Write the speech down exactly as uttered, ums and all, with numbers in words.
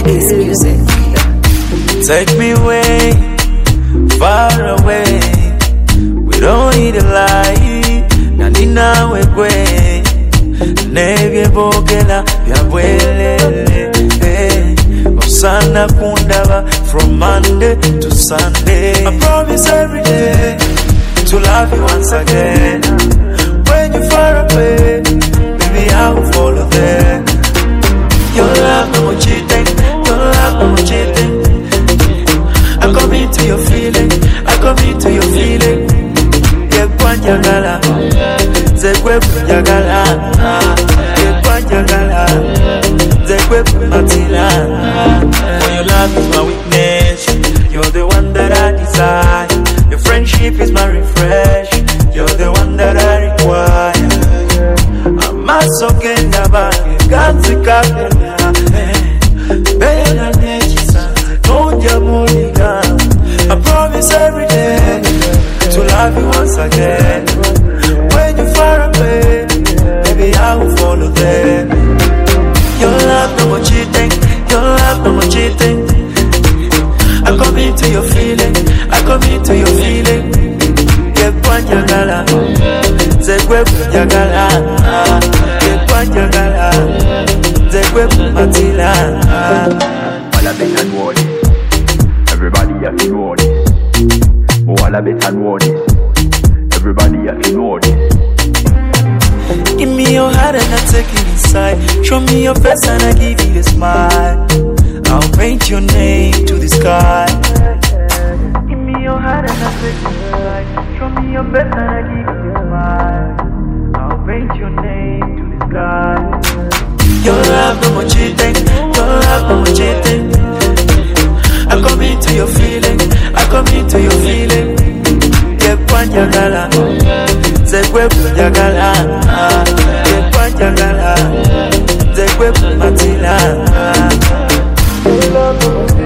Ace Music. Take me away, far away. We don't need a lie. Nanina we kwe. Nebye bogela byabwelele. Osana kundaba from Monday to Sunday. I promise every day to love you once again. When you're far away, baby I will follow there. Your love no more cheating, your love no more cheating. I come into your feeling, I come into your feeling. Yekwa njagala, zekwe njagala. Yekwa njagala, zekwe matila. For your love is my weakness, you're the one that I desire. Your friendship is my refresh, you're the one that I require. I'm a soaking about it, got to cut. I promise every day to love you once again. When you're far away, baby I will follow there. Your love no more cheating, your love no more cheating. I come into your feeling, I come into your feeling. Yekwa njagala, zekwe njagala. Yekwa njagala, zekwe matila. All I bet and know this. Everybody have to know this. Oh, all I bet and know this. Everybody have to know this. Give me your heart and I take it inside. Show me your face and I give you a smile. I'll paint your name to the sky. Give me your heart and I take it inside. Show me your face and I give you a smile. I'll paint your name to the sky. Your love no more cheating, your love no more cheating. I come into your feeling, I come into your feeling. Yekwa njagala, zekwe njagala. Yekwa njagala, zekwe matila.